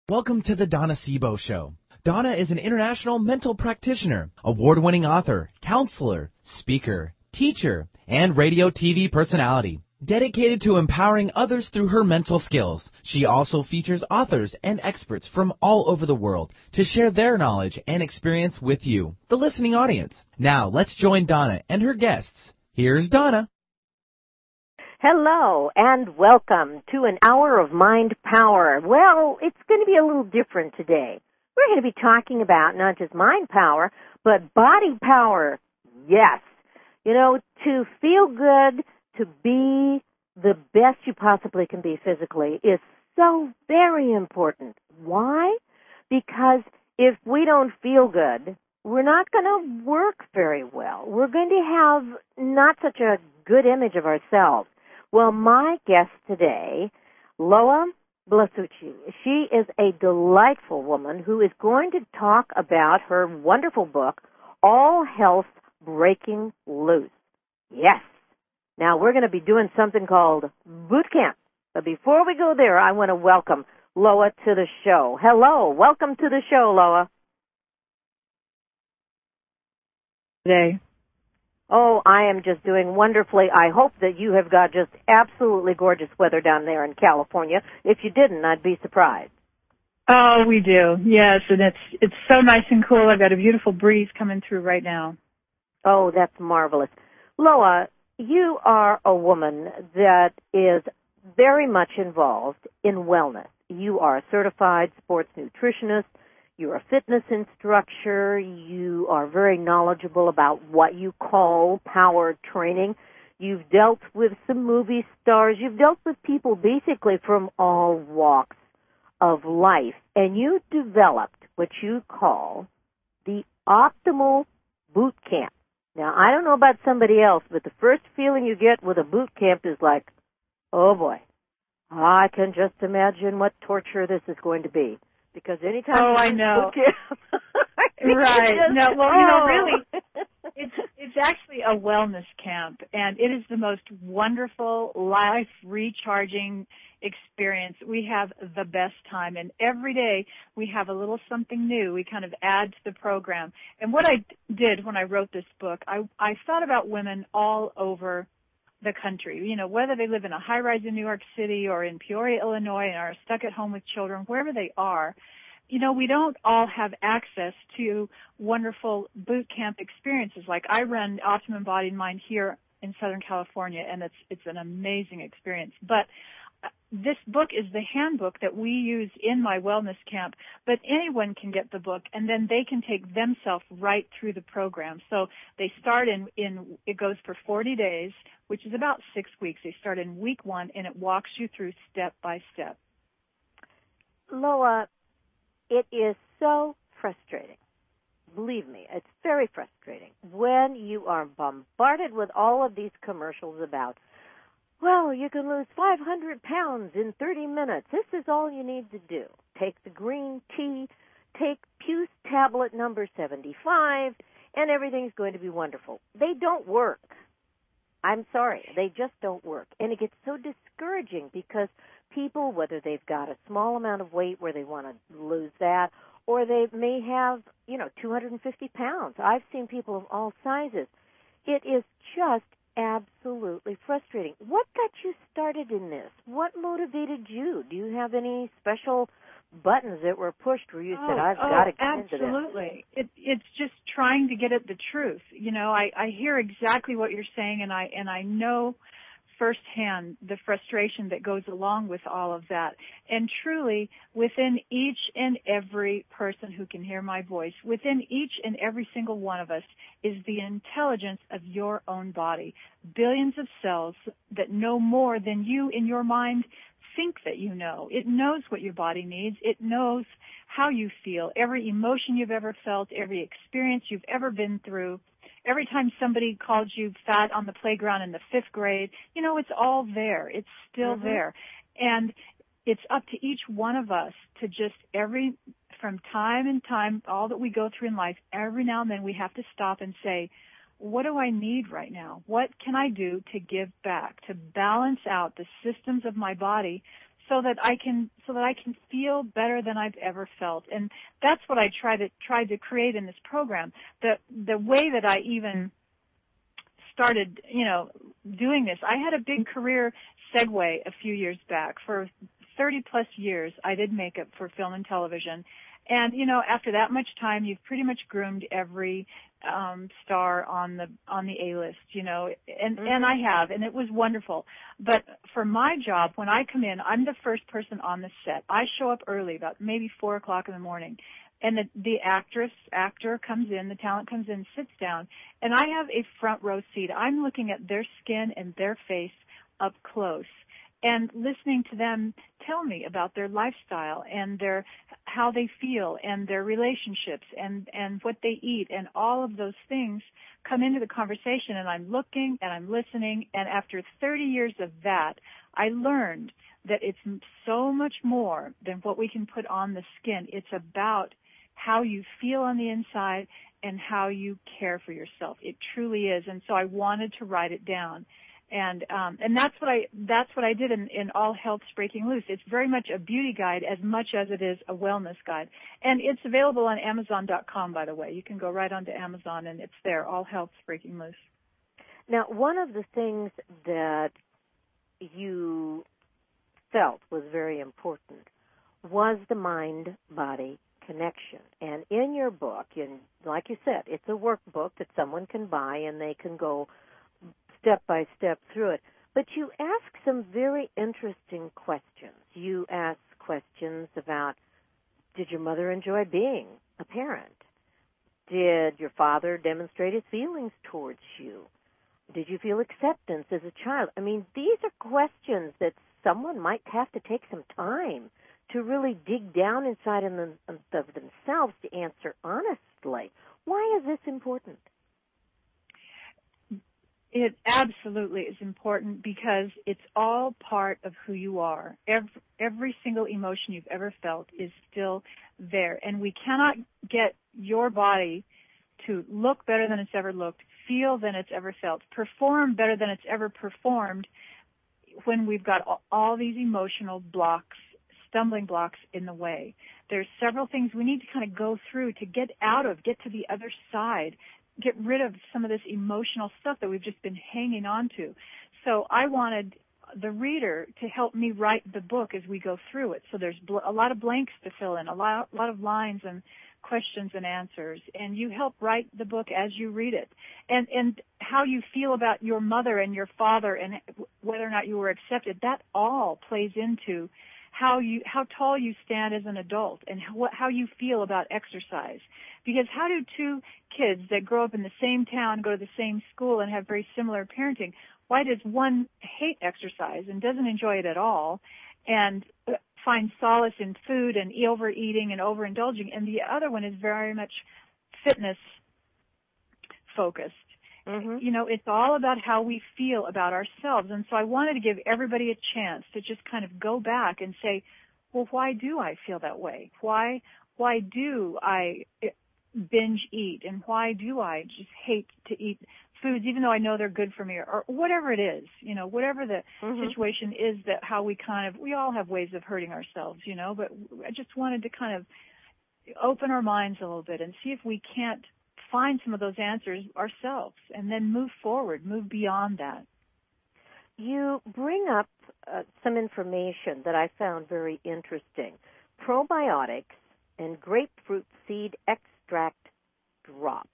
Welcome to the Donna Sebo Show. Donna is an international mental practitioner, award-winning author, counselor, speaker, teacher, and radio TV personality. Dedicated to empowering others through her mental skills, she also features authors and experts from all over the world to share their knowledge and experience with you, the listening audience. Now, let's join Donna and her guests. Here's Donna. Hello and welcome to an hour of mind power. Well, it's going to be a little different today. We're going to be talking about not just mind power, but body power. Yes. You know, to feel good, to be the best you possibly can be physically is so very important. Why? Because if we don't feel good, we're not going to work very well. We're going to have not such a good image of ourselves. Well, my guest today, Loa Blasucci, she is a delightful woman who is going to talk about her wonderful book, All Health Breaking Loose. Yes. Now, we're going to be doing something called boot camp. But before we go there, I want to welcome Loa to the show. Hello. Welcome to the show, Loa. Today. Oh, I am just doing wonderfully. I hope that you have got just absolutely gorgeous weather down there in California. If you didn't, I'd be surprised. Oh, we do. Yes, and it's so nice and cool. I've got a beautiful breeze coming through right now. Oh, that's marvelous. Loa, you are a woman that is very much involved in wellness. You are a certified sports nutritionist. You're a fitness instructor. You are very knowledgeable about what you call power training. You've dealt with some movie stars. You've dealt with people basically from all walks of life. And you developed what you call the optimal boot camp. Now, I don't know about somebody else, but the first feeling you get with a boot camp is like, oh boy, I can just imagine what torture this is going to be. Because anytime I know. Boot camp, right. Just, no, well, you know, really, it's actually a wellness camp, and it is the most wonderful, life recharging experience. We have the best time, and every day we have a little something new. We kind of add to the program. And what I did when I wrote this book, I thought about women all over the country, you know, whether they live in a high-rise in New York City or in Peoria, Illinois, and are stuck at home with children, wherever they are, you know, we don't all have access to wonderful boot camp experiences. Like I run Optimum Body and Mind here in Southern California, and it's an amazing experience. But this book is the handbook that we use in my wellness camp, but anyone can get the book, and then they can take themselves right through the program. So they start in it goes for 40 days, which is about 6 weeks. They start in week 1, and it walks you through step by step. Loa, it is so frustrating. Believe me, it's very frustrating when you are bombarded with all of these commercials about, well, you can lose 500 pounds in 30 minutes. This is all you need to do. Take the green tea, take Puce tablet number 75, and everything's going to be wonderful. They don't work. I'm sorry. They just don't work. And it gets so discouraging because people, whether they've got a small amount of weight where they want to lose that, or they may have, 250 pounds. I've seen people of all sizes. It is just absolutely frustrating. What got you started in this? What motivated you? Do you have any special buttons that were pushed where you said, I've got to get into this? Absolutely. It's just trying to get at the truth. You know, I hear exactly what you're saying, and I know firsthand the frustration that goes along with all of that. And truly, within each and every person who can hear my voice, within each and every single one of us is the intelligence of your own body. Billions of cells that know more than you in your mind think that you know. It knows what your body needs. It knows how you feel. Every emotion you've ever felt, every experience you've ever been through, every time somebody called you fat on the playground in the 5th grade, it's all there. It's still there. And it's up to each one of us to just from time and time, all that we go through in life, every now and then we have to stop and say, what do I need right now? What can I do to give back, to balance out the systems of my body so that I can feel better than I've ever felt. And that's what I tried to create in this program. The way that I even started, doing this, I had a big career segue a few years back. For 30 plus years, I did makeup for film and television. And, after that much time, you've pretty much groomed every star on the A-list, and I have, and it was wonderful. But for my job, when I come in, I'm the first person on the set. I show up early, about maybe 4 o'clock in the morning, and the actor comes in, the talent comes in, sits down, and I have a front row seat. I'm looking at their skin and their face up close, and listening to them tell me about their lifestyle and how they feel and their relationships and what they eat, and all of those things come into the conversation, and I'm looking and I'm listening, and after 30 years of that, I learned that it's so much more than what we can put on the skin. It's about how you feel on the inside and how you care for yourself. It truly is, and so I wanted to write it down. And that's what I did in All Health's Breaking Loose. It's very much a beauty guide as much as it is a wellness guide. And it's available on Amazon.com, by the way. You can go right onto Amazon, and it's there, All Health's Breaking Loose. Now, one of the things that you felt was very important was the mind-body connection. And in your book, and like you said, it's a workbook that someone can buy, and they can go step by step through it. But you ask some very interesting questions. You ask questions about, did your mother enjoy being a parent? Did your father demonstrate his feelings towards you? Did you feel acceptance as a child? I mean, these are questions that someone might have to take some time to really dig down inside of themselves to answer honestly. Why is this important? It absolutely is important because it's all part of who you are. Every single emotion you've ever felt is still there. And we cannot get your body to look better than it's ever looked, feel than it's ever felt, perform better than it's ever performed when we've got all these emotional blocks, stumbling blocks in the way. There's several things we need to kind of go through to get to the other side, get rid of some of this emotional stuff that we've just been hanging on to. So I wanted the reader to help me write the book as we go through it. So there's a lot of blanks to fill in, a lot of lines and questions and answers, and you help write the book as you read it. And how you feel about your mother and your father and whether or not you were accepted, that all plays into how tall you stand as an adult and how you feel about exercise. Because how do two kids that grow up in the same town, go to the same school, and have very similar parenting, why does one hate exercise and doesn't enjoy it at all and find solace in food and overeating and overindulging, and the other one is very much fitness focused? Mm-hmm. It's all about how we feel about ourselves. And so I wanted to give everybody a chance to just kind of go back and say, well, why do I feel that way? Why do I binge eat? And why do I just hate to eat foods, even though I know they're good for me, or whatever it is, whatever the situation is, that how we all have ways of hurting ourselves, but I just wanted to kind of open our minds a little bit and see if we can't find some of those answers ourselves and then move forward, move beyond that. You bring up some information that I found very interesting. Probiotics and grapefruit seed extract drops.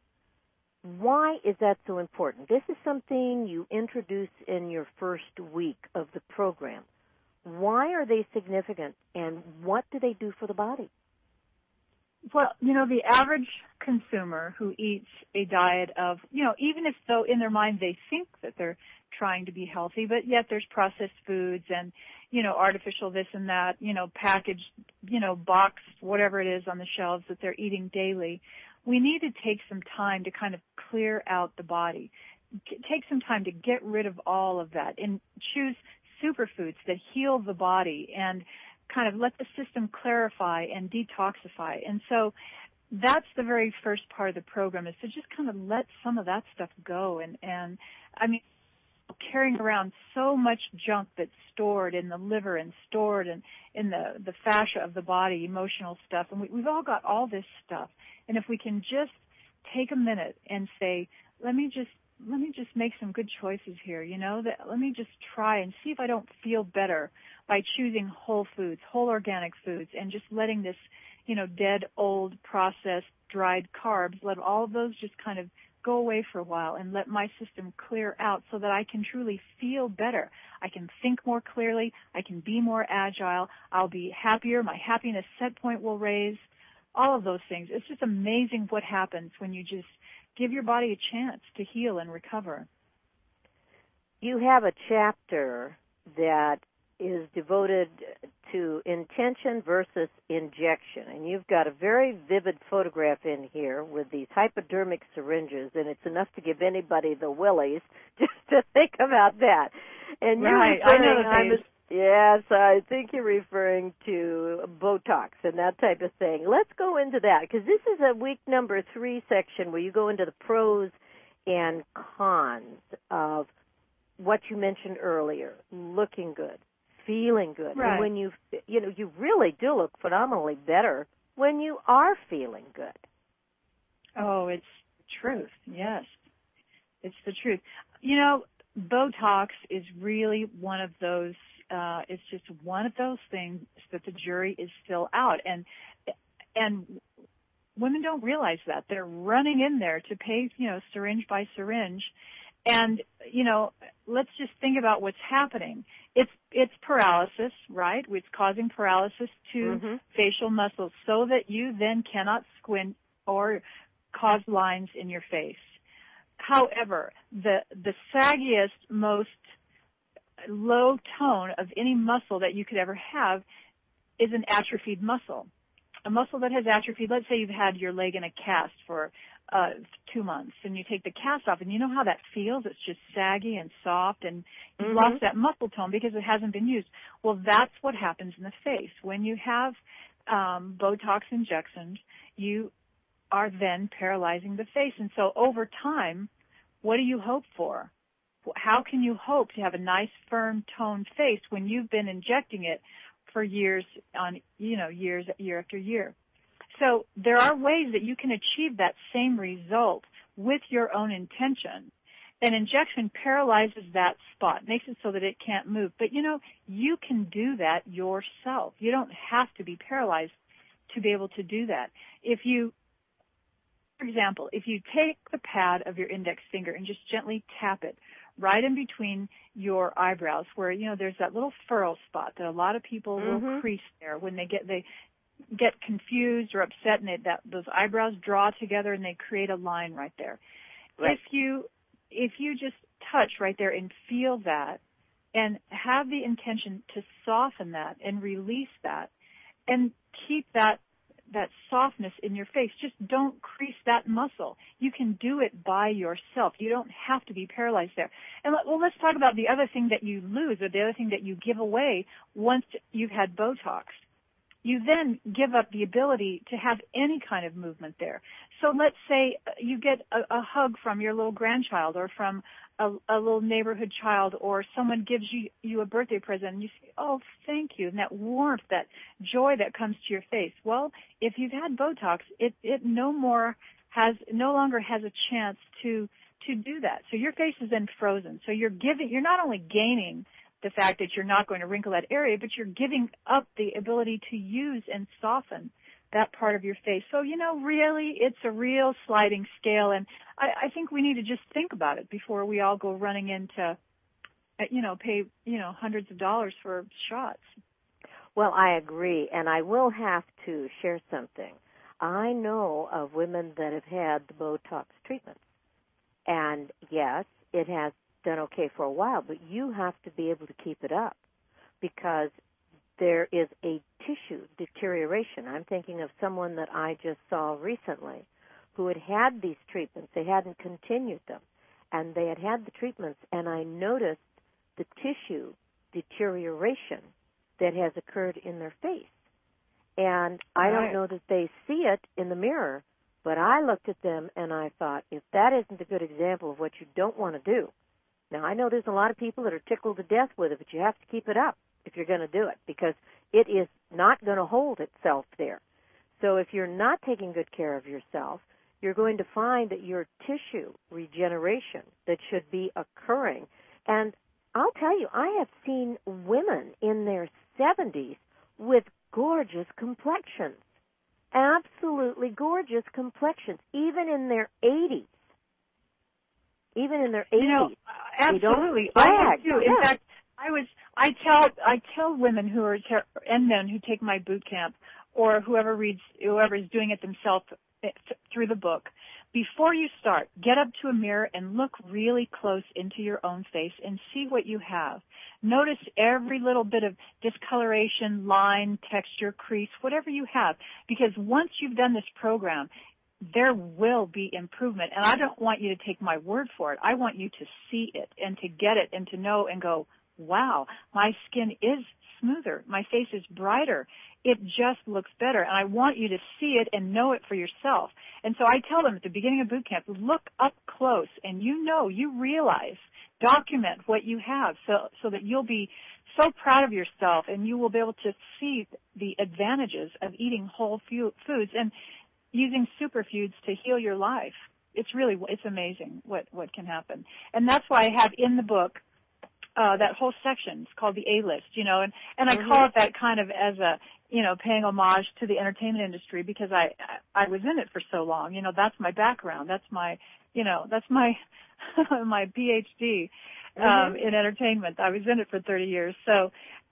Why is that so important? This is something you introduce in your first week of the program. Why are they significant, and what do they do for the body? Well, the average consumer who eats a diet of, even if though in their mind they think that they're trying to be healthy, but yet there's processed foods and, artificial this and that, packaged, boxed, whatever it is on the shelves that they're eating daily. We need to take some time to kind of clear out the body, take some time to get rid of all of that and choose superfoods that heal the body and kind of let the system clarify and detoxify. And so that's the very first part of the program, is to just kind of let some of that stuff go. And I mean, carrying around so much junk that's stored in the liver and stored in the fascia of the body, emotional stuff. And we've all got all this stuff. And if we can just take a minute and say, let me just make some good choices here, let me just try and see if I don't feel better by choosing whole foods, whole organic foods, and just letting this, dead, old, processed, dried carbs, let all of those just kind of go away for a while and let my system clear out so that I can truly feel better. I can think more clearly. I can be more agile. I'll be happier. My happiness set point will raise. All of those things. It's just amazing what happens when you just give your body a chance to heal and recover. You have a chapter that is devoted to intention versus injection, and you've got a very vivid photograph in here with these hypodermic syringes, and it's enough to give anybody the willies just to think about that. And right, I know those. Yes, I think you're referring to Botox and that type of thing. Let's go into that, because this is a week number 3 section where you go into the pros and cons of what you mentioned earlier, looking good, feeling good. Right. And when you really do look phenomenally better when you are feeling good. Oh, it's the truth. Yes, it's the truth. Botox is really one of those, it's just one of those things that the jury is still out. And women don't realize that. They're running in there to pay, syringe by syringe. And, let's just think about what's happening. It's paralysis, right? It's causing paralysis to facial muscles so that you then cannot squint or cause lines in your face. However, the saggiest, most low tone of any muscle that you could ever have is an atrophied muscle. A muscle that has atrophied, let's say you've had your leg in a cast for 2 months, and you take the cast off, and you know how that feels? It's just saggy and soft, and you've lost that muscle tone because it hasn't been used. Well, that's what happens in the face. When you have Botox injections, you are then paralyzing the face. And so over time, what do you hope for? How can you hope to have a nice, firm, toned face when you've been injecting it for years year after year? So there are ways that you can achieve that same result with your own intention. An injection paralyzes that spot, makes it so that it can't move. But, you can do that yourself. You don't have to be paralyzed to be able to do that. For example, if you take the pad of your index finger and just gently tap it right in between your eyebrows where, there's that little furrow spot that a lot of people will crease there when they get confused or upset, and those eyebrows draw together and they create a line right there. Right. If you just touch right there and feel that and have the intention to soften that and release that and keep that softness in your face, just don't crease that muscle. You can do it by yourself. You don't have to be paralyzed there. And let's talk about the other thing that you lose, or the other thing that you give away once you've had Botox. You then give up the ability to have any kind of movement there. So let's say you get a hug from your little grandchild or from a little neighborhood child, or someone gives you a birthday present and you say, oh, thank you, and that warmth, that joy that comes to your face. Well, if you've had Botox, it no longer has a chance to do that. So your face is then frozen. So you're not only gaining the fact that you're not going to wrinkle that area, but you're giving up the ability to use and soften that part of your face. So, really, it's a real sliding scale, and I think we need to just think about it before we all go running in to, pay, hundreds of dollars for shots. Well, I agree, and I will have to share something. I know of women that have had the Botox treatments, and yes, it has done okay for a while, but you have to be able to keep it up because there is a tissue deterioration. I'm thinking of someone that I just saw recently who had these treatments. They hadn't continued them, and they had the treatments, and I noticed the tissue deterioration that has occurred in their face. And I don't know that they see it in the mirror, but I looked at them and I thought, if that isn't a good example of what you don't want to do, Now, I know there's a lot of people that are tickled to death with it, but you have to keep it up if you're going to do it, because it is not going to hold itself there. So if you're not taking good care of yourself, you're going to find that your tissue regeneration that should be occurring. And I'll tell you, I have seen women in their 70s with gorgeous complexions, absolutely gorgeous complexions, even in their 80s. Even in their 80s. You know, absolutely. I do too. In fact, I tell women who are and men who take my boot camp, or whoever is doing it themselves through the book, before you start, get up to a mirror and look really close into your own face and see what you have. Notice every little bit of discoloration, line, texture, crease, whatever you have, because once you've done this program, there will be improvement. And I don't want you to take my word for it. I want you to see it and to get it and to know and go, wow, my skin is smoother. My face is brighter. It just looks better. And I want you to see it and know it for yourself. And so I tell them at the beginning of boot camp, look up close and you realize, document what you have so that you'll be so proud of yourself and you will be able to see the advantages of eating whole foods and using superfoods to heal your life. It's amazing what can happen. And that's why I have in the book that whole section. It's called the A-list, and I call it that kind of as a, paying homage to the entertainment industry, because I was in it for so long. That's my background. That's my, that's my my PhD in entertainment. I was in it for 30 years. So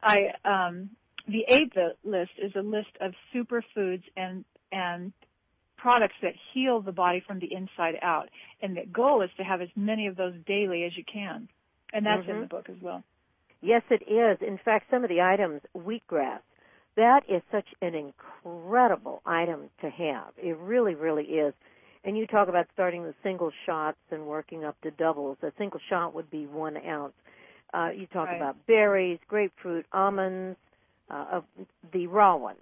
the A-list is a list of superfoods and products that heal the body from the inside out. And the goal is to have as many of those daily as you can. And that's in the book as well. Yes, it is. In fact, some of the items, wheatgrass, that is such an incredible item to have. It really, really is. And you talk about starting with single shots and working up to doubles. A single shot would be 1 ounce. You talk about berries, grapefruit, almonds, the raw ones.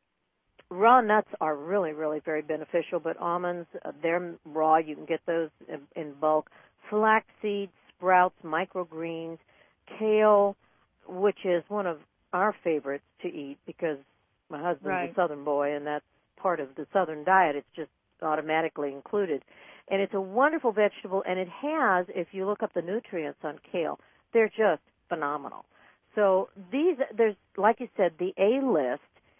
Raw nuts are really, really very beneficial, but almonds, they're raw. You can get those in bulk. Flaxseed, sprouts, microgreens, kale, which is one of our favorites to eat because my husband's a Southern boy, and that's part of the Southern diet. It's just automatically included. And it's a wonderful vegetable, and it has, if you look up the nutrients on kale, they're just phenomenal. So there's, like you said, the A-list,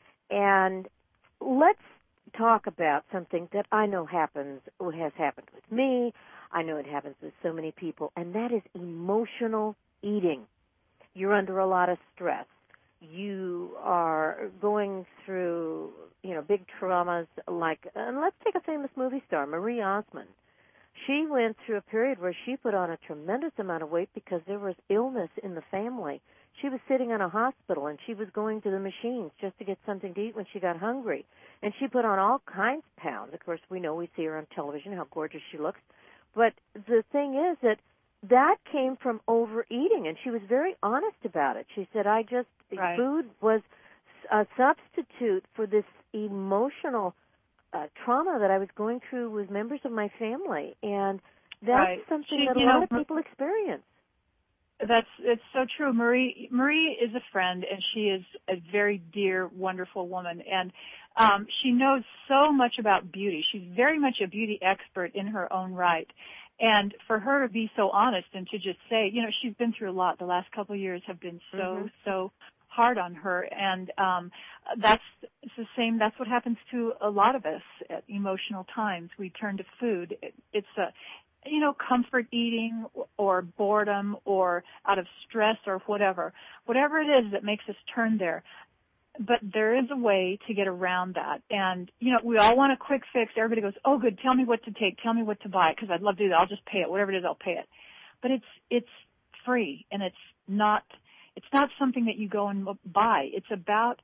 and let's talk about something that I know has happened with me. I know it happens with so many people, and that is emotional eating. You're under a lot of stress. You are going through, big traumas and let's take a famous movie star, Marie Osmond. She went through a period where she put on a tremendous amount of weight because there was illness in the family. She was sitting in a hospital, and she was going to the machines just to get something to eat when she got hungry. And she put on all kinds of pounds. Of course, we see her on television, how gorgeous she looks. But the thing is that came from overeating, and she was very honest about it. She said, food was a substitute for this emotional trauma that I was going through with members of my family. And that's something that a lot of people experience. It's so true. Marie is a friend, and she is a very dear, wonderful woman, and she knows so much about beauty. She's very much a beauty expert in her own right. And for her to be so honest and to just say, she's been through a lot. The last couple of years have been so hard on her, and that's the same. That's what happens to a lot of us at emotional times. We turn to food. It's comfort eating or boredom or out of stress or whatever it is that makes us turn there. But there is a way to get around that. And, we all want a quick fix. Everybody goes, oh, good, tell me what to take. Tell me what to buy, because I'd love to do that. I'll just pay it. Whatever it is, I'll pay it. But it's free, and it's not something that you go and buy. It's about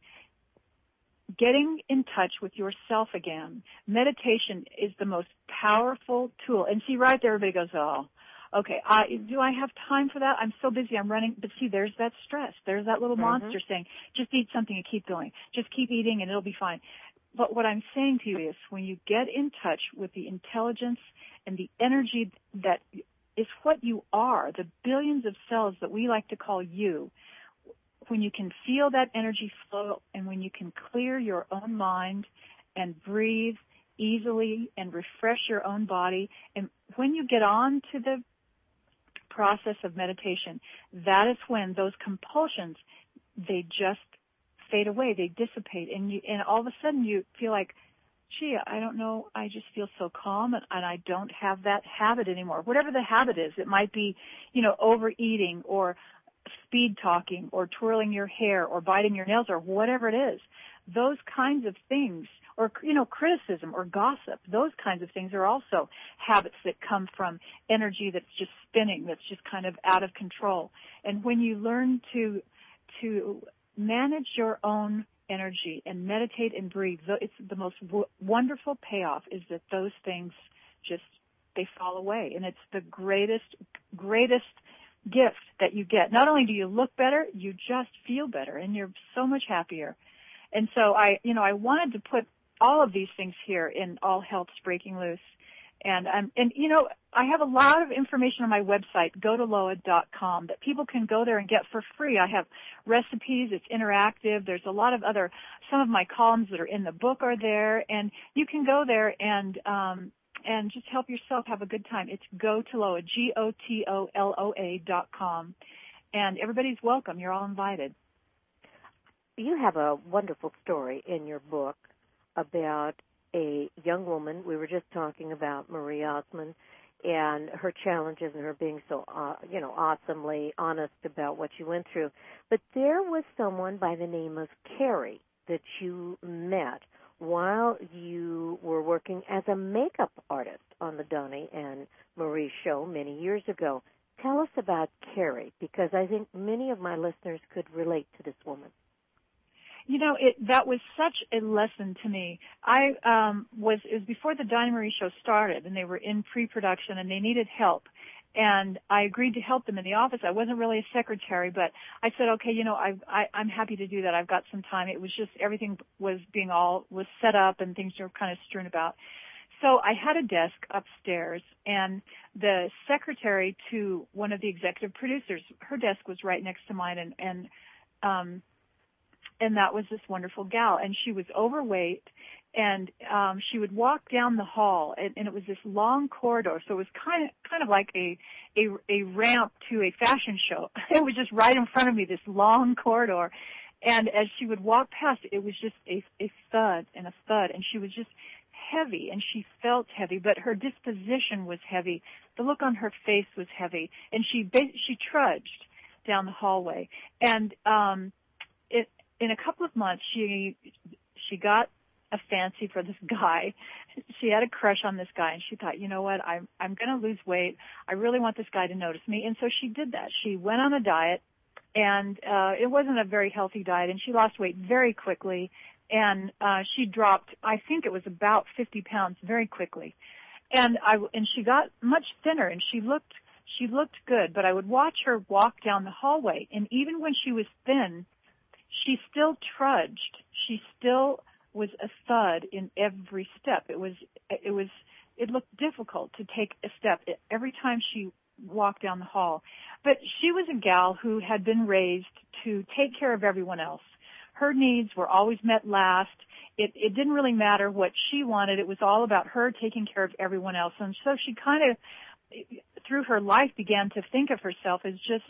getting in touch with yourself again. Meditation is the most powerful tool. And see, right there, everybody goes, oh, okay, do I have time for that? I'm so busy, I'm running. But see, there's that stress. There's that little monster saying, just eat something and keep going. Just keep eating and it'll be fine. But what I'm saying to you is when you get in touch with the intelligence and the energy that is what you are, the billions of cells that we like to call you. When you can feel that energy flow and when you can clear your own mind and breathe easily and refresh your own body, and when you get on to the process of meditation, that is when those compulsions, they just fade away, they dissipate, and all of a sudden you feel like, gee, I don't know, I just feel so calm, and I don't have that habit anymore. Whatever the habit is, it might be, overeating or speed talking or twirling your hair or biting your nails or whatever it is. Those kinds of things, or, criticism or gossip, those kinds of things are also habits that come from energy that's just spinning, that's just kind of out of control. And when you learn to manage your own energy and meditate and breathe, it's the most wonderful payoff is that those things just, they fall away. And it's the greatest gift that you get. Not only do you look better, you just feel better and you're so much happier. And so I wanted to put all of these things here in All Health's Breaking Loose. And I have a lot of information on my website, gotoloa.com, that people can go there and get for free. I have recipes. It's interactive. There's a lot of some of my columns that are in the book are there, and you can go there and just help yourself have a good time. It's Gotoloa, GOTOLOA.com, and everybody's welcome. You're all invited. You have a wonderful story in your book about a young woman. We were just talking about Marie Osmond and her challenges and her being so, awesomely honest about what she went through. But there was someone by the name of Carrie that you met while you were working as a makeup artist on the Donnie and Marie show many years ago. Tell us about Carrie, because I think many of my listeners could relate to this woman. That was such a lesson to me. It was before the Donnie Marie show started, and they were in pre-production, and they needed help. And I agreed to help them in the office. I wasn't really a secretary, but I said, okay, I'm happy to do that. I've got some time. It was just everything was set up and things were kind of strewn about. So I had a desk upstairs, and the secretary to one of the executive producers, her desk was right next to mine, and that was this wonderful gal, and she was overweight, and she would walk down the hall, and it was this long corridor, so it was kind of like a ramp to a fashion show. It was just right in front of me, this long corridor, and as she would walk past, it was just a thud and a thud, and she was just heavy, and she felt heavy, but her disposition was heavy. The look on her face was heavy, and she trudged down the hallway, and in a couple of months, she got a fancy for this guy. She had a crush on this guy, and she thought, you know what, I'm going to lose weight. I really want this guy to notice me. And so she did that. She went on a diet, and it wasn't a very healthy diet, and she lost weight very quickly. And she dropped, I think it was about 50 pounds very quickly. And she got much thinner, and she looked good. But I would watch her walk down the hallway, and even when she was thin, she still trudged. She still was a thud in every step. It looked difficult to take a step every time she walked down the hall. But she was a gal who had been raised to take care of everyone else. Her needs were always met last. It didn't really matter what she wanted. It was all about her taking care of everyone else. And so she kind of, through her life, began to think of herself as just,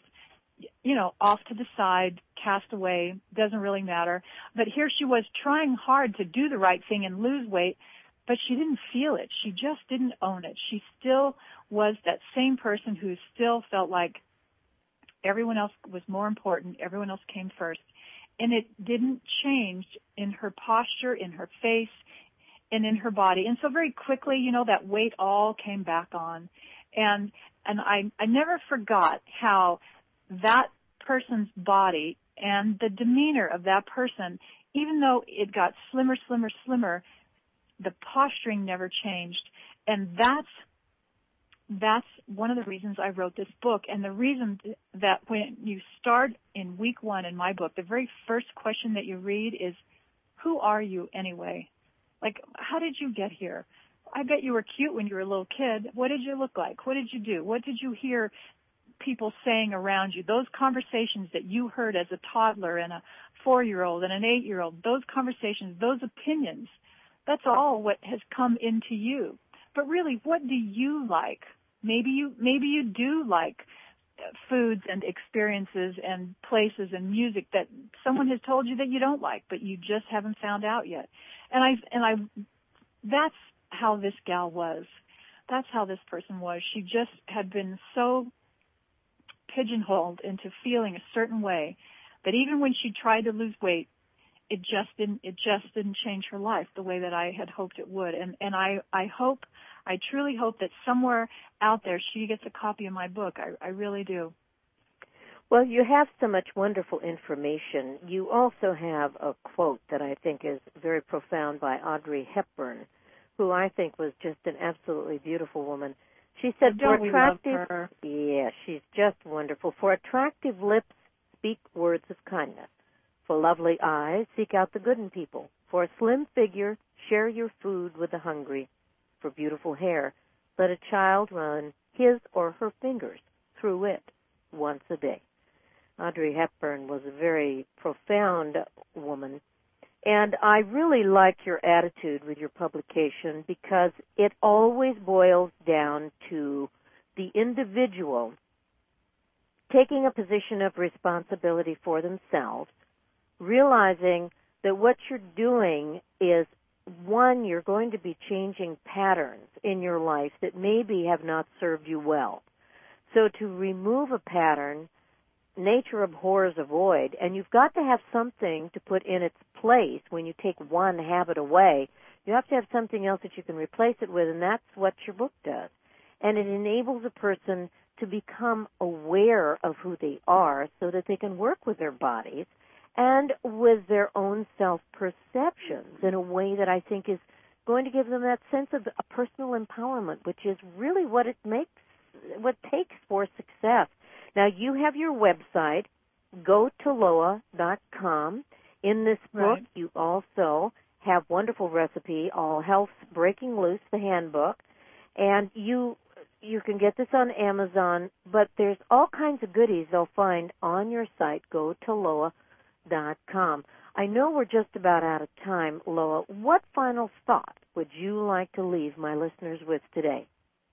off to the side, cast away, doesn't really matter. But here she was trying hard to do the right thing and lose weight, but she didn't feel it. She just didn't own it. She still was that same person who still felt like everyone else was more important, everyone else came first. And it didn't change in her posture, in her face, and in her body. And so very quickly, that weight all came back on. And I never forgot how that person's body and the demeanor of that person, even though it got slimmer, the posturing never changed. And that's one of the reasons I wrote this book, and the reason that when you start in week 1 in my book, the very first question that you read is, who are you anyway? Like, how did you get here? I bet you were cute when you were a little kid. What did you look like? What did you do? What did you hear people saying around you? Those conversations that you heard as a toddler and a 4-year-old and an 8-year-old, those conversations, those opinions, that's all what has come into you. But really, what do you like? Maybe you do like foods and experiences and places and music that someone has told you that you don't like, but you just haven't found out yet. And that's how this gal was. That's how this person was. She just had been so pigeonholed into feeling a certain way that even when she tried to lose weight, it just didn't change her life the way that I had hoped it would. And I truly hope that somewhere out there she gets a copy of my book. I really do. Well, you have so much wonderful information. You also have a quote that I think is very profound by Audrey Hepburn, who I think was just an absolutely beautiful woman. She said, "Don't we love her?" Yeah, she's just wonderful. For attractive lips, speak words of kindness. For lovely eyes, seek out the good in people. For a slim figure, share your food with the hungry. For beautiful hair, let a child run his or her fingers through it once a day. Audrey Hepburn was a very profound woman. And I really like your attitude with your publication because it always boils down to the individual taking a position of responsibility for themselves, realizing that what you're doing is, one, you're going to be changing patterns in your life that maybe have not served you well. So to remove a pattern, nature abhors a void, and you've got to have something to put in its place when you take one habit away. You have to have something else that you can replace it with, and that's what your book does. And it enables a person to become aware of who they are so that they can work with their bodies and with their own self-perceptions in a way that I think is going to give them that sense of a personal empowerment, which is really what what takes for success. Now, you have your website, gotoloa.com. In this book, Right. you also have wonderful recipe, All Health's Breaking Loose, the handbook. And you can get this on Amazon, but there's all kinds of goodies they'll find on your site, gotoloa.com. I know we're just about out of time, Loa. What final thought would you like to leave my listeners with today?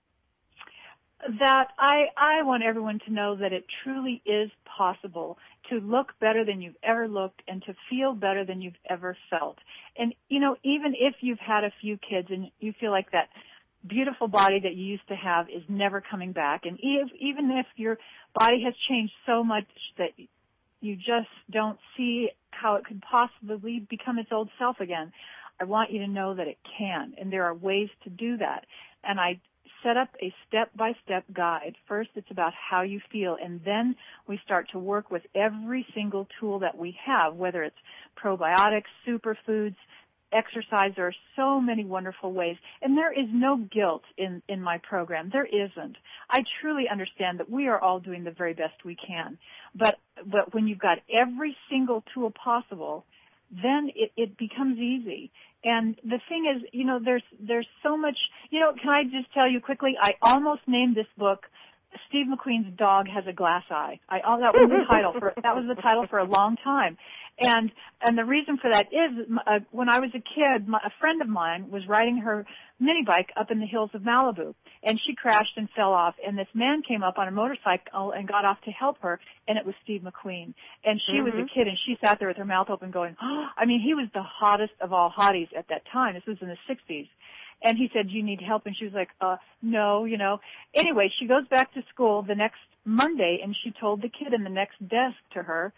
That I want everyone to know that it truly is possible to look better than you've ever looked and to feel better than you've ever felt. And, even if you've had a few kids and you feel like that beautiful body that you used to have is never coming back, and even if your body has changed so much that you just don't see how it could possibly become its old self again, I want you to know that it can, and there are ways to do that. And I set up a step-by-step guide. First, it's about how you feel, and then we start to work with every single tool that we have, whether it's probiotics, superfoods, exercise. There are so many wonderful ways, and there is no guilt in my program. There isn't. I truly understand that we are all doing the very best we can, but when you've got every single tool possible, then it becomes easy. And the thing is, there's so much, can I just tell you quickly, I almost named this book Steve McQueen's Dog Has a Glass Eye. That was the title for a long time. And the reason for that is when I was a kid, a friend of mine was riding her mini bike up in the hills of Malibu, and she crashed and fell off, and this man came up on a motorcycle and got off to help her, and it was Steve McQueen. And she was a kid, and she sat there with her mouth open going, he was the hottest of all hotties at that time. This was in the 60s. And he said, "You need help?" And she was like, no, Anyway, she goes back to school the next Monday, and she told the kid in the next desk to her,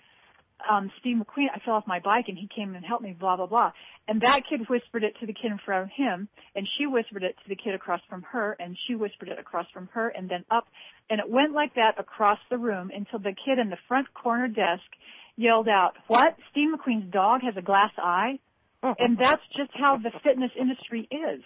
Steve McQueen, I fell off my bike, and he came and helped me, blah, blah, blah. And that kid whispered it to the kid in front of him, and she whispered it to the kid across from her, and she whispered it across from her, and then up. And it went like that across the room until the kid in the front corner desk yelled out, "What? Steve McQueen's dog has a glass eye?" And that's just how the fitness industry is.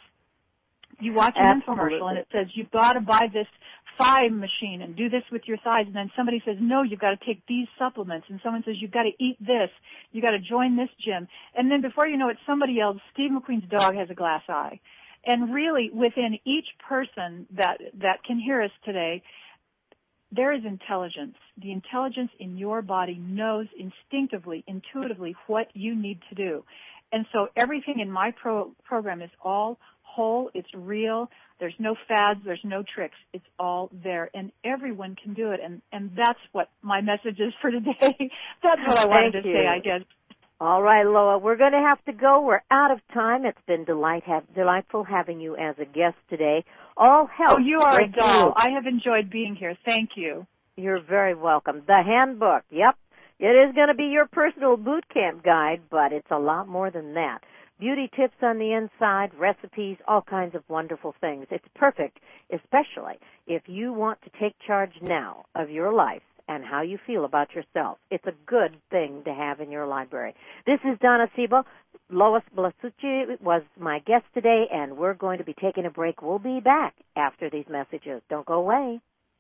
You watch an infomercial and it says, "You've got to buy this thigh machine and do this with your thighs." And then somebody says, "No, you've got to take these supplements." And someone says, "You've got to eat this. You've got to join this gym." And then before you know it, somebody yells, "Steve McQueen's dog has a glass eye." And really, within each person that can hear us today, there is intelligence. The intelligence in your body knows instinctively, intuitively what you need to do. And so everything in my program is all whole. It's real. There's no fads. There's no tricks. It's all there. And everyone can do it. And that's what my message is for today. That's what I wanted to say, I guess. All right, Loa, we're going to have to go. We're out of time. It's been delightful having you as a guest today. All health. Oh, you are a doll. I have enjoyed being here. Thank you. You're very welcome. The handbook. Yep. It is going to be your personal boot camp guide, but it's a lot more than that. Beauty tips on the inside, recipes, all kinds of wonderful things. It's perfect, especially if you want to take charge now of your life and how you feel about yourself. It's a good thing to have in your library. This is Donna Sebo. Lois Blasucci was my guest today, and we're going to be taking a break. We'll be back after these messages. Don't go away.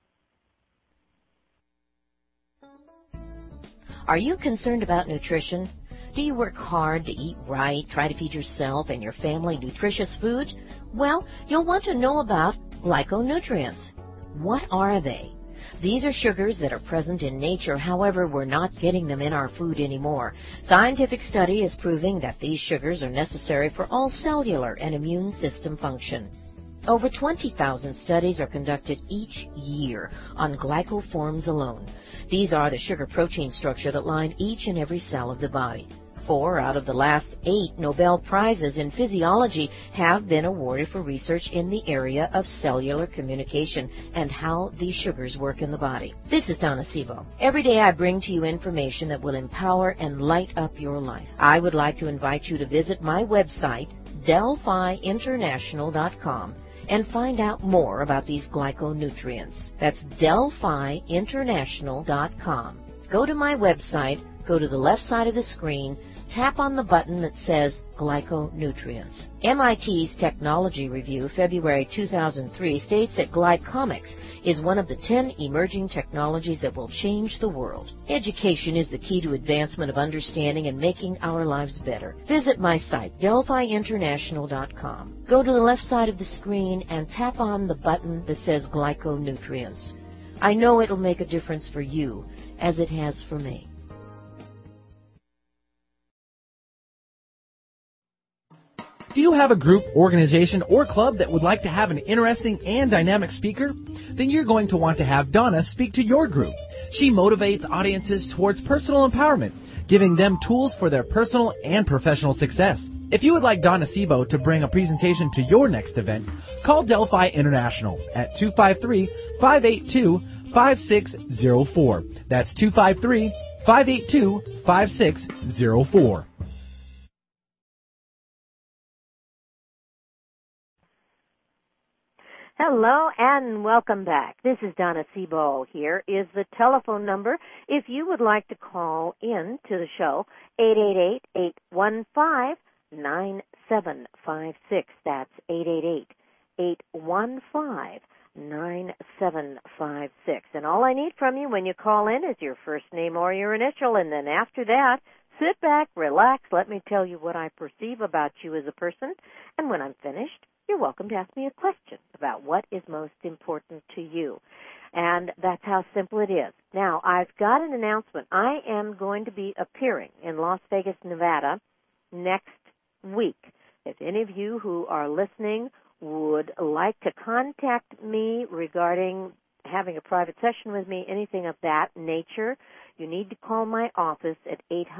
Are you concerned about nutrition? Do you work hard to eat right, try to feed yourself and your family nutritious food? Well, you'll want to know about glyconutrients. What are they? These are sugars that are present in nature, however, we're not getting them in our food anymore. Scientific study is proving that these sugars are necessary for all cellular and immune system function. Over 20,000 studies are conducted each year on glycoforms alone. These are the sugar-protein structure that line each and every cell of the body. 4 out of the last 8 Nobel Prizes in physiology have been awarded for research in the area of cellular communication and how these sugars work in the body. This is Donna Sebo. Every day I bring to you information that will empower and light up your life. I would like to invite you to visit my website, DelphiInternational.com, and find out more about these glyconutrients. That's DelphiInternational.com. Go to my website, go to the left side of the screen, tap on the button that says Glyconutrients. MIT's Technology Review, February 2003, states that glycomics is one of the 10 emerging technologies that will change the world. Education is the key to advancement of understanding and making our lives better. Visit my site, DelphiInternational.com. Go to the left side of the screen and tap on the button that says Glyconutrients. I know it'll make a difference for you, as it has for me. Do you have a group, organization, or club that would like to have an interesting and dynamic speaker? Then you're going to want to have Donna speak to your group. She motivates audiences towards personal empowerment, giving them tools for their personal and professional success. If you would like Donna Sebo to bring a presentation to your next event, call Delphi International at 253-582-5604. That's 253-582-5604. Hello and welcome back. This is Donna Sebo. Here is the telephone number if you would like to call in to the show, 888-815-9756. That's 888-815-9756. And all I need from you when you call in is your first name or your initial, and then after that, sit back, relax, let me tell you what I perceive about you as a person, and when I'm finished, you're welcome to ask me a question about what is most important to you. And that's how simple it is. Now, I've got an announcement. I am going to be appearing in Las Vegas, Nevada next week. If any of you who are listening would like to contact me regarding having a private session with me, anything of that nature, you need to call my office at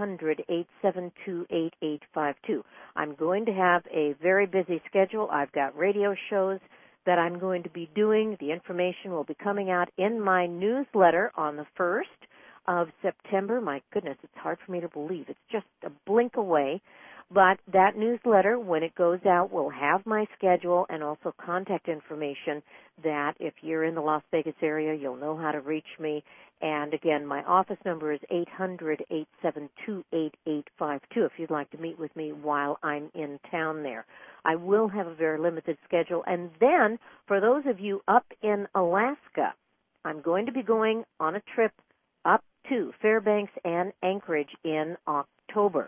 800-872-8852. I'm going to have a very busy schedule. I've got radio shows that I'm going to be doing. The information will be coming out in my newsletter on the 1st of September. My goodness, it's hard for me to believe. It's just a blink away. But that newsletter, when it goes out, will have my schedule and also contact information that if you're in the Las Vegas area, you'll know how to reach me. And again, my office number is 800-872-8852 if you'd like to meet with me while I'm in town there. I will have a very limited schedule. And then, for those of you up in Alaska, I'm going to be going on a trip up to Fairbanks and Anchorage in October.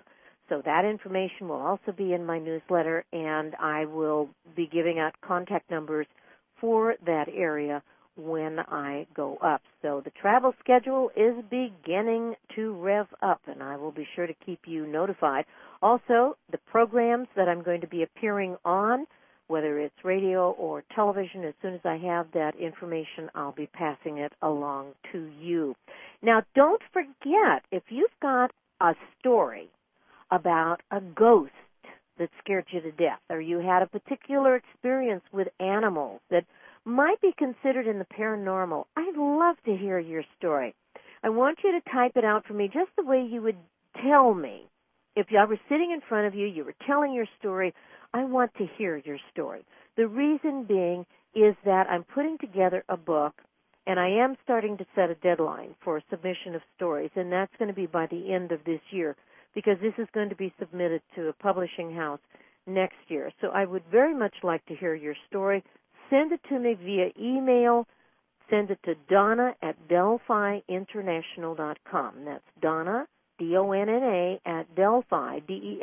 So that information will also be in my newsletter, and I will be giving out contact numbers for that area when I go up. So the travel schedule is beginning to rev up, and I will be sure to keep you notified. Also, the programs that I'm going to be appearing on, whether it's radio or television, as soon as I have that information, I'll be passing it along to you. Now, don't forget, if you've got a story about a ghost that scared you to death, or you had a particular experience with animals that might be considered in the paranormal, I'd love to hear your story. I want you to type it out for me just the way you would tell me. If I were sitting in front of you, you were telling your story, I want to hear your story. The reason being is that I'm putting together a book, and I am starting to set a deadline for submission of stories, and that's going to be by the end of this year, because this is going to be submitted to a publishing house next year. So I would very much like to hear your story. Send it to me via email. Send it to Donna at DelphiInternational.com. That's Donna, D-O-N-N-A, at Delphi,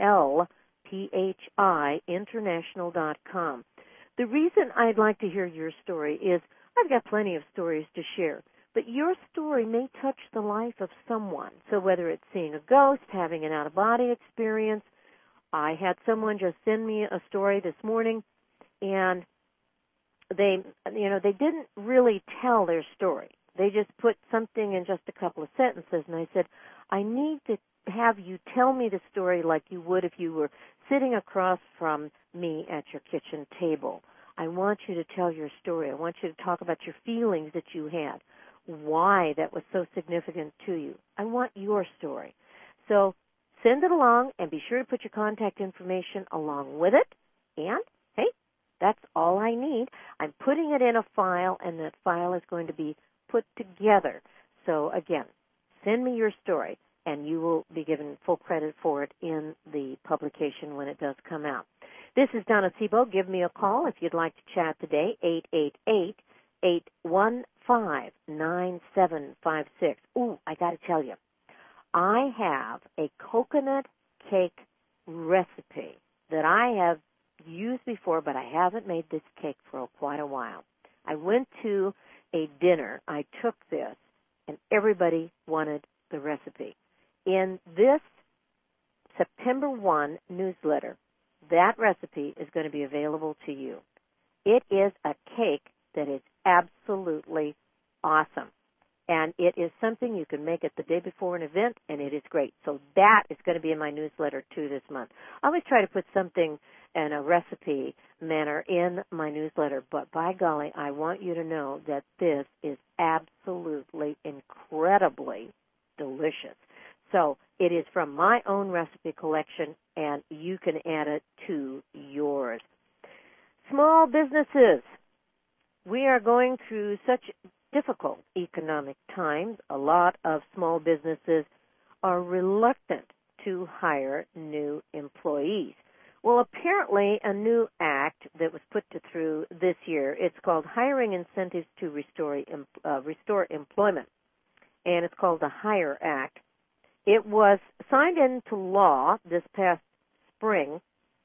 D-E-L-P-H-I, International.com. The reason I'd like to hear your story is I've got plenty of stories to share, but your story may touch the life of someone. So whether it's seeing a ghost, having an out-of-body experience, I had someone just send me a story this morning, and they didn't really tell their story. They just put something in just a couple of sentences, and I said, I need to have you tell me the story like you would if you were sitting across from me at your kitchen table. I want you to tell your story. I want you to talk about your feelings that you had, why that was so significant to you. I want your story. So send it along, and be sure to put your contact information along with it. And, hey, that's all I need. I'm putting it in a file, and that file is going to be put together. So, again, send me your story, and you will be given full credit for it in the publication when it does come out. This is Donna Sebo. Give me a call if you'd like to chat today, 888-815-9756. Ooh, I got to tell you, I have a coconut cake recipe that I have used before, but I haven't made this cake for quite a while. I went to a dinner. I took this, and everybody wanted the recipe. In this September 1 newsletter, that recipe is going to be available to you. It is a cake that is absolutely awesome. And it is something you can make it the day before an event, and it is great. So that is going to be in my newsletter, too, this month. I always try to put something in a recipe manner in my newsletter, but by golly, I want you to know that this is absolutely incredibly delicious. So it is from my own recipe collection, and you can add it to yours. Small businesses. We are going through such difficult economic times. A lot of small businesses are reluctant to hire new employees. Well, apparently a new act that was put through this year, it's called Hiring Incentives to Restore Employment, and it's called the HIRE Act. It was signed into law this past spring,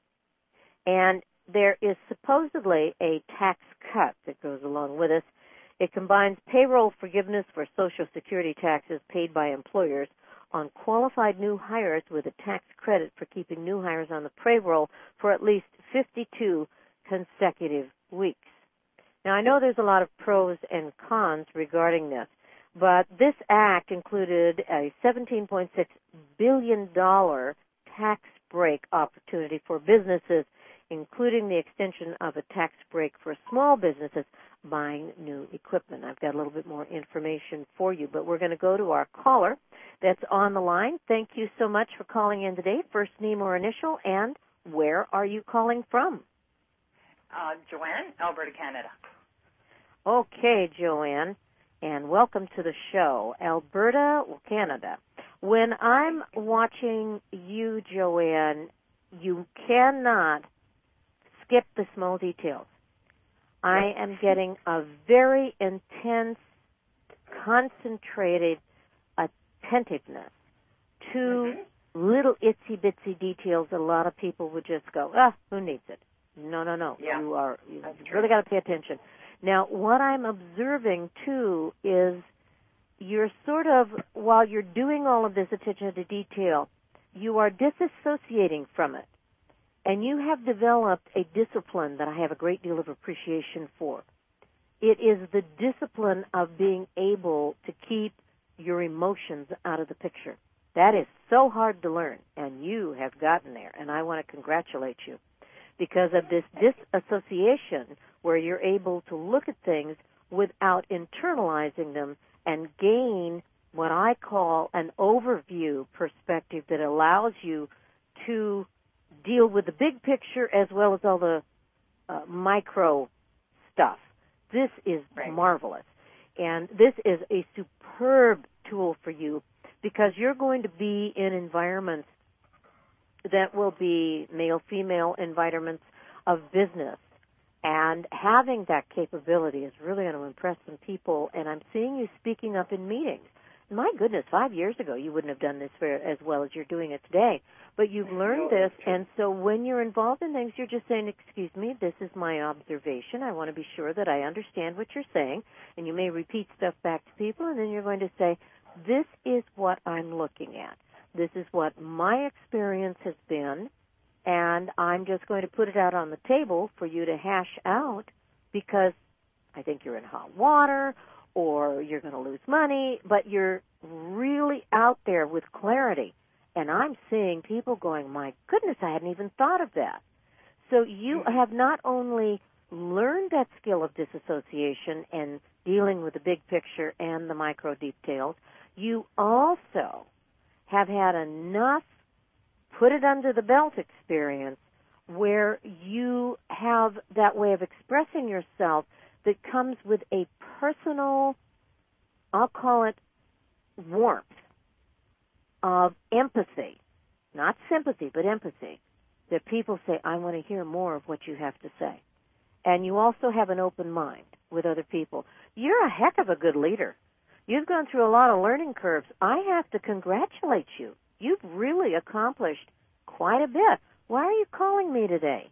and there is supposedly a tax cut that goes along with it. It combines payroll forgiveness for Social Security taxes paid by employers on qualified new hires with a tax credit for keeping new hires on the payroll for at least 52 consecutive weeks. Now, I know there's a lot of pros and cons regarding this, but this act included a $17.6 billion tax break opportunity for businesses, including the extension of a tax break for small businesses buying new equipment. I've got a little bit more information for you, but we're going to go to our caller that's on the line. Thank you so much for calling in today. First name or initial, and where are you calling from? Joanne, Alberta, Canada. Okay, Joanne, and welcome to the show. Alberta, Canada. When I'm watching you, Joanne, you cannot skip the small details. I am getting a very intense, concentrated attentiveness to little itsy-bitsy details that a lot of people would just go, who needs it? No. Yeah. You've really got to pay attention. Now, what I'm observing, too, is you're sort of, while you're doing all of this attention to detail, you are disassociating from it. And you have developed a discipline that I have a great deal of appreciation for. It is the discipline of being able to keep your emotions out of the picture. That is so hard to learn, and you have gotten there, and I want to congratulate you because of this disassociation where you're able to look at things without internalizing them and gain what I call an overview perspective that allows you to deal with the big picture as well as all the micro stuff. This is marvelous. And this is a superb tool for you because you're going to be in environments that will be male-female environments of business. And having that capability is really going to impress some people. And I'm seeing you speaking up in meetings. My goodness, 5 years ago you wouldn't have done this as well as you're doing it today. But you've learned this, and so when you're involved in things, you're just saying, excuse me, this is my observation. I want to be sure that I understand what you're saying. And you may repeat stuff back to people, and then you're going to say, this is what I'm looking at. This is what my experience has been, and I'm just going to put it out on the table for you to hash out because I think you're in hot water or you're going to lose money, but you're really out there with clarity. And I'm seeing people going, my goodness, I hadn't even thought of that. So you have not only learned that skill of disassociation and dealing with the big picture and the micro details, you also have had enough put it under the belt experience where you have that way of expressing yourself that comes with a personal, I'll call it warmth of empathy, not sympathy, but empathy, that people say, I want to hear more of what you have to say. And you also have an open mind with other people. You're a heck of a good leader. You've gone through a lot of learning curves. I have to congratulate you. You've really accomplished quite a bit. Why are you calling me today?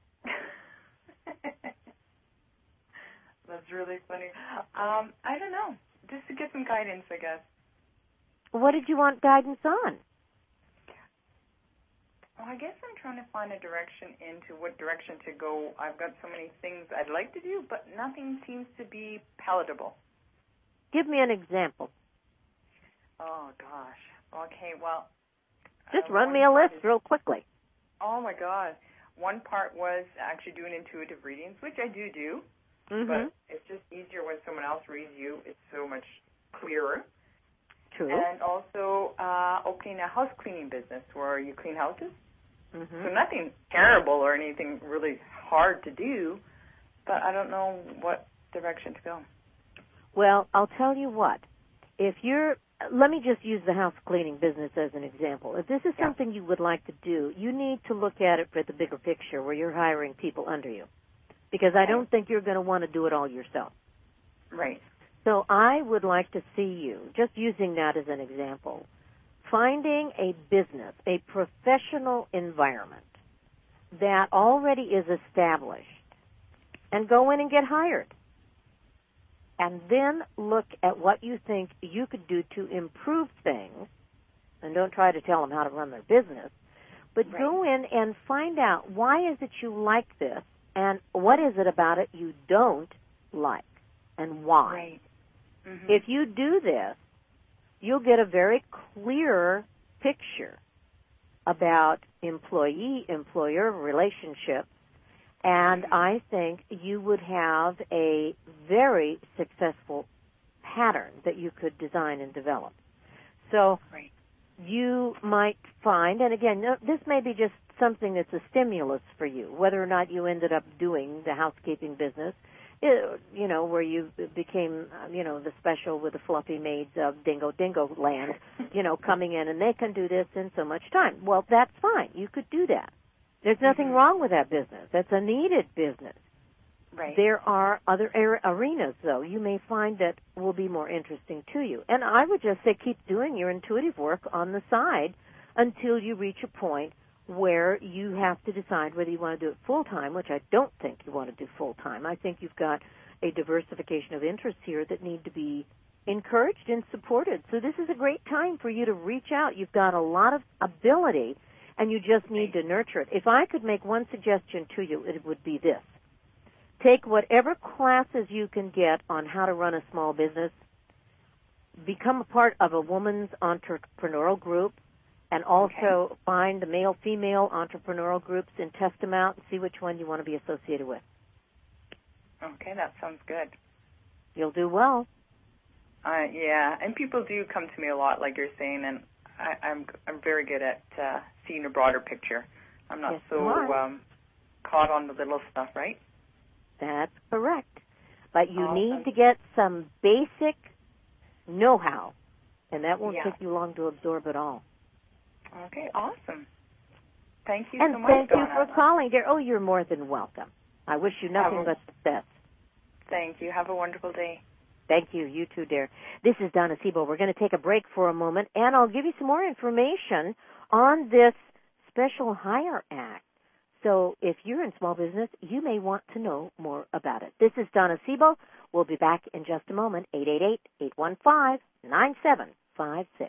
That's really funny. I don't know. Just to get some guidance, I guess. What did you want guidance on? Well, I guess I'm trying to find a direction into what direction to go. I've got so many things I'd like to do, but nothing seems to be palatable. Give me an example. Oh, gosh. Okay, well. Just run me a list real quickly. Oh, my God. One part was actually doing intuitive readings, which I do. Mm-hmm. But it's just easier when someone else reads you. It's so much clearer. True. And also opening a house cleaning business where you clean houses. Mm-hmm. So nothing terrible or anything really hard to do, but I don't know what direction to go. Well, I'll tell you what. Let me just use the house cleaning business as an example. If this is something you would like to do, you need to look at it for the bigger picture where you're hiring people under you. Because I don't think you're going to want to do it all yourself. Right. So I would like to see you, just using that as an example, finding a business, a professional environment that already is established and go in and get hired. And then look at what you think you could do to improve things. And don't try to tell them how to run their business. But go in and find out why is it you like this and what is it about it you don't like and why. Right. Mm-hmm. If you do this, you'll get a very clear picture about employee-employer relationships, and I think you would have a very successful pattern that you could design and develop. So you might find, and again, this may be just something that's a stimulus for you, whether or not you ended up doing the housekeeping business, where you became, the special with the fluffy maids of Dingo Land, coming in, and they can do this in so much time. Well, that's fine. You could do that. There's nothing wrong with that business. That's a needed business. Right. There are other arenas, though, you may find that will be more interesting to you. And I would just say keep doing your intuitive work on the side until you reach a point where you have to decide whether you want to do it full-time, which I don't think you want to do full-time. I think you've got a diversification of interests here that need to be encouraged and supported. So this is a great time for you to reach out. You've got a lot of ability, and you just need to nurture it. If I could make one suggestion to you, it would be this. Take whatever classes you can get on how to run a small business, become a part of a woman's entrepreneurial group, and also find the male-female entrepreneurial groups and test them out and see which one you want to be associated with. Okay, that sounds good. You'll do well. Yeah, and people do come to me a lot, like you're saying, and I'm very good at seeing a broader picture. I'm not caught on the little stuff, right? That's correct. But you need to get some basic know-how, and that won't take you long to absorb it all. Okay, awesome. Thank you so much, thank Donna. you for calling, dear. Oh, you're more than welcome. I wish you nothing but success. Thank you. Have a wonderful day. Thank you. You too, dear. This is Donna Sebo. We're going to take a break for a moment, and I'll give you some more information on this Special Hire Act. So if you're in small business, you may want to know more about it. This is Donna Sebo. We'll be back in just a moment. 888-815-9756.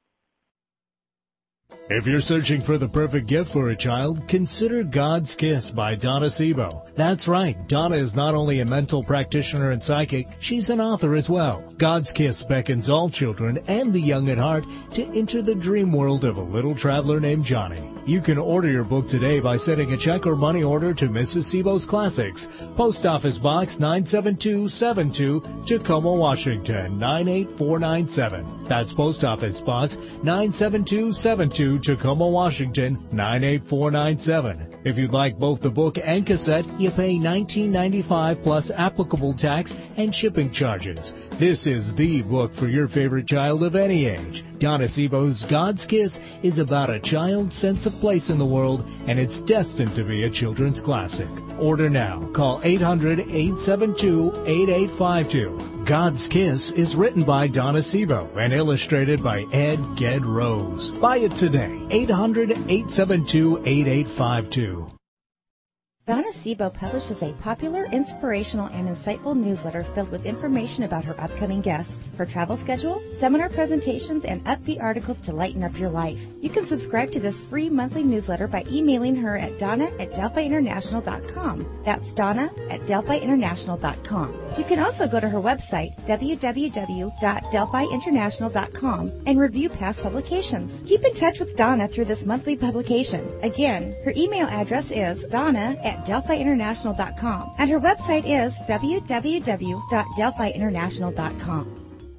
If you're searching for the perfect gift for a child, consider God's Kiss by Donna Sebo. That's right, Donna is not only a mental practitioner and psychic, she's an author as well. God's Kiss beckons all children and the young at heart to enter the dream world of a little traveler named Johnny. You can order your book today by sending a check or money order to Mrs. Sebo's Classics, Post Office Box 97272, Tacoma, Washington 98497. That's Post Office Box 97272, Tacoma, Washington 98497. If you'd like both the book and cassette, you pay $19.95 plus applicable tax and shipping charges. This is the book for your favorite child of any age. Donna Sebo's God's Kiss is about a child's sense of place in the world, and it's destined to be a children's classic. Order now. Call 800-872-8852. God's Kiss is written by Donna Sebo and illustrated by Ed Ged Rose. Buy it today. 800-872-8852. Donna Sebo publishes a popular, inspirational, and insightful newsletter filled with information about her upcoming guests, her travel schedule, seminar presentations, and upbeat articles to lighten up your life. You can subscribe to this free monthly newsletter by emailing her at donna@delphiinternational.com. That's donna@delphiinternational.com. You can also go to her website, www.delphiinternational.com, and review past publications. Keep in touch with Donna through this monthly publication. Again, her email address is donna@delphiinternational.com, and her website is www.delphiinternational.com.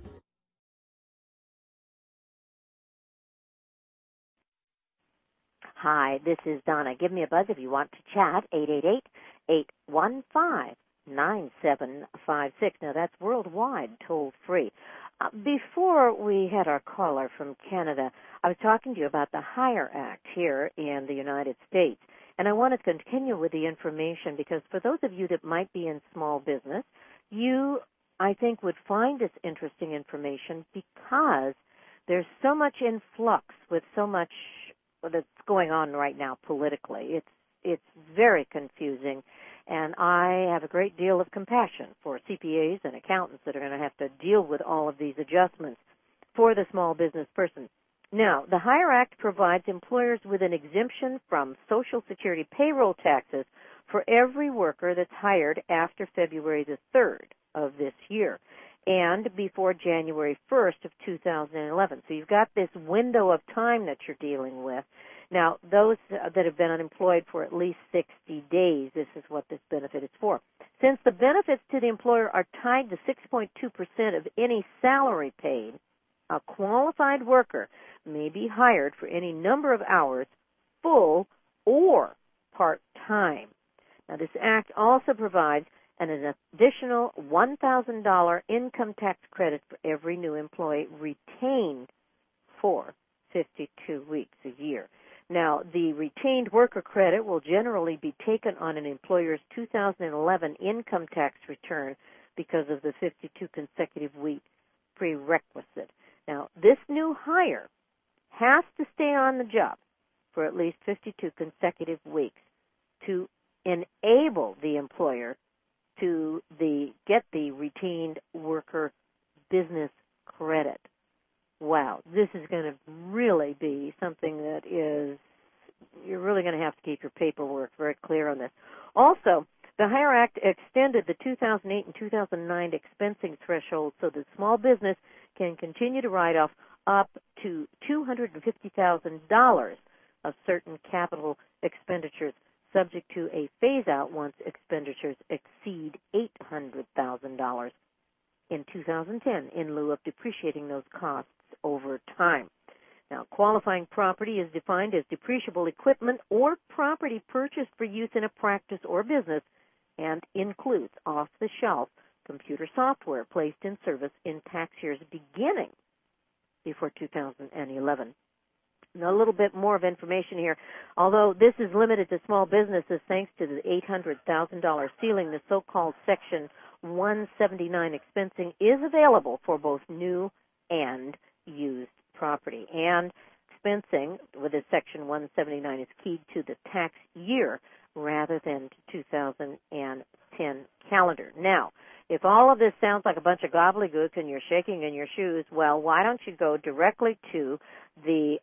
Hi, this is Donna. Give me a buzz if you want to chat. 888-815-9756. Now, that's worldwide, toll-free. Before we had our caller from Canada, I was talking to you about the Hire Act here in the United States. And I want to continue with the information because for those of you that might be in small business, you, I think, would find this interesting information because there's so much in flux with so much that's going on right now politically. It's very confusing, and I have a great deal of compassion for CPAs and accountants that are going to have to deal with all of these adjustments for the small business person. Now, the Hire Act provides employers with an exemption from Social Security payroll taxes for every worker that's hired after February the 3rd of this year and before January 1st of 2011. So you've got this window of time that you're dealing with. Now, those that have been unemployed for at least 60 days, this is what this benefit is for. Since the benefits to the employer are tied to 6.2% of any salary paid, a qualified worker may be hired for any number of hours, full or part-time. Now, this act also provides an additional $1,000 income tax credit for every new employee retained for 52 weeks a year. Now, the retained worker credit will generally be taken on an employer's 2011 income tax return because of the 52 consecutive week prerequisite. Now, this new hire has to stay on the job for at least 52 consecutive weeks to enable the employer to get the retained worker business credit. Wow, this is going to really be something that you're really going to have to keep your paperwork very clear on this. Also, the HIRE Act extended the 2008 and 2009 expensing threshold so that small business can continue to write off up to $250,000 of certain capital expenditures, subject to a phase-out once expenditures exceed $800,000 in 2010 in lieu of depreciating those costs over time. Now, qualifying property is defined as depreciable equipment or property purchased for use in a practice or business and includes off-the-shelf computer software placed in service in tax years beginning before 2011. Now, a little bit more of information here. Although this is limited to small businesses thanks to the $800,000 ceiling, the so-called Section 179 expensing is available for both new and used property. And expensing with a Section 179 is keyed to the tax year rather than to 2010 calendar. Now, if all of this sounds like a bunch of gobbledygook and you're shaking in your shoes, well, why don't you go directly to the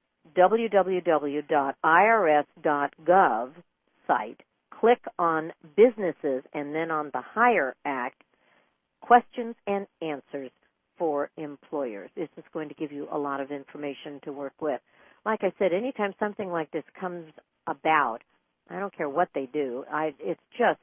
www.irs.gov site, click on businesses, and then on the HIRE Act, questions and answers for employers. This is going to give you a lot of information to work with. Like I said, anytime something like this comes about, I don't care what they do, it's just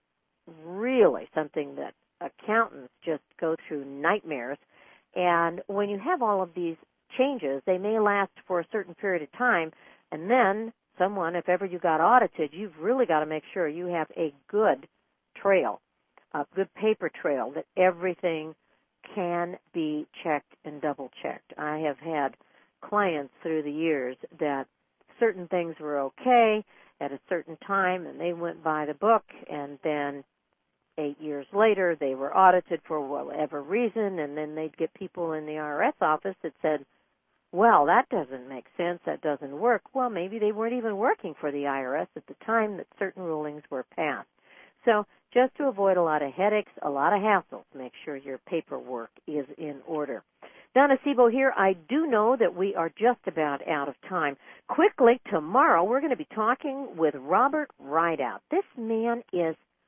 really something that accountants just go through nightmares. And when you have all of these changes, they may last for a certain period of time, and then someone, if ever you got audited, you've really got to make sure you have a good trail, a good paper trail, that everything can be checked and double-checked. I have had clients through the years that certain things were okay at a certain time, and they went by the book, and then 8 years later they were audited for whatever reason, and then they'd get people in the IRS office that said, well, that doesn't make sense, that doesn't work. Well, maybe they weren't even working for the IRS at the time that certain rulings were passed. So just to avoid a lot of headaches, a lot of hassles, make sure your paperwork is in order. Donna Sebo here. I do know that we are just about out of time. Quickly, tomorrow we're going to be talking with Robert Rideout. This man he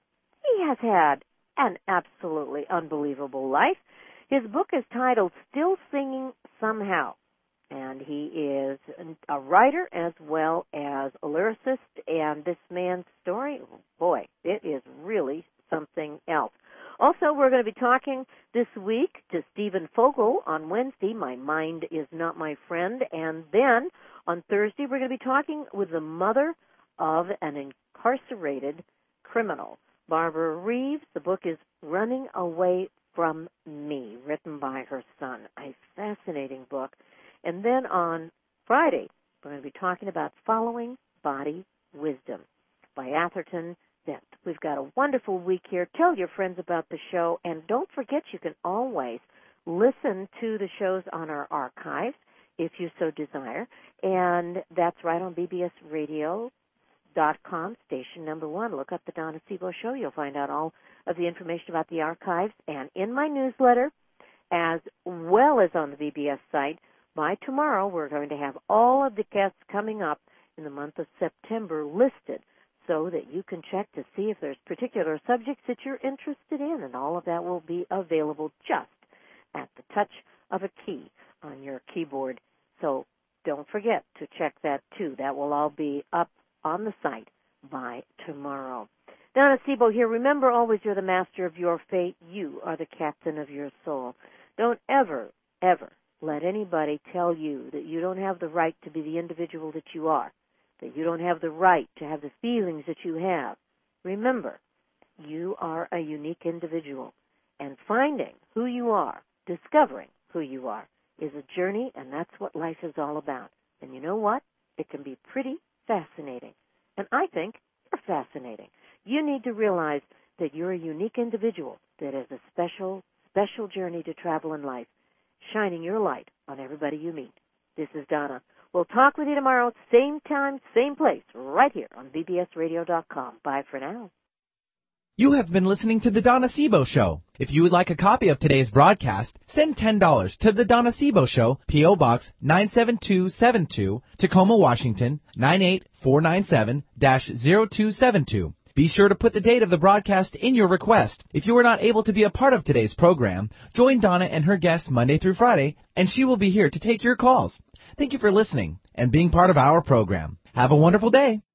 has had an absolutely unbelievable life. His book is titled Still Singing Somehow. And he is a writer as well as a lyricist. And this man's story, boy, it is really something else. Also, we're going to be talking this week to Stephen Fogel on Wednesday, My Mind Is Not My Friend. And then on Thursday, we're going to be talking with the mother of an incarcerated criminal, Barbara Reeves. The book is Running Away from Me, written by her son. A fascinating book. And then on Friday, we're going to be talking about Following Body Wisdom by Atherton Dent. We've got a wonderful week here. Tell your friends about the show, and don't forget you can always listen to the shows on our archives if you so desire, and that's right on bbsradio.com, station number 1. Look up the Donna Sebo Show. You'll find out all of the information about the archives, and in my newsletter, as well as on the BBS site. By tomorrow, we're going to have all of the guests coming up in the month of September listed so that you can check to see if there's particular subjects that you're interested in, and all of that will be available just at the touch of a key on your keyboard. So don't forget to check that, too. That will all be up on the site by tomorrow. Donna Sebo here. Remember always, you're the master of your fate. You are the captain of your soul. Don't ever, ever let anybody tell you that you don't have the right to be the individual that you are, that you don't have the right to have the feelings that you have. Remember, you are a unique individual, and finding who you are, discovering who you are, is a journey, and that's what life is all about. And you know what? It can be pretty fascinating. And I think you're fascinating. You need to realize that you're a unique individual that has a special, special journey to travel in life, shining your light on everybody you meet. This is Donna, We'll talk with you tomorrow, same time, same place, right here on bbsradio.com. Bye for now. You have been listening to The Donna Sebo Show. If you would like a copy of today's broadcast, send $10 to The Donna Sebo Show, P.O. Box 97272, Tacoma, Washington, 98497-0272. Be sure to put the date of the broadcast in your request. If you were not able to be a part of today's program, join Donna and her guests Monday through Friday, and she will be here to take your calls. Thank you for listening and being part of our program. Have a wonderful day.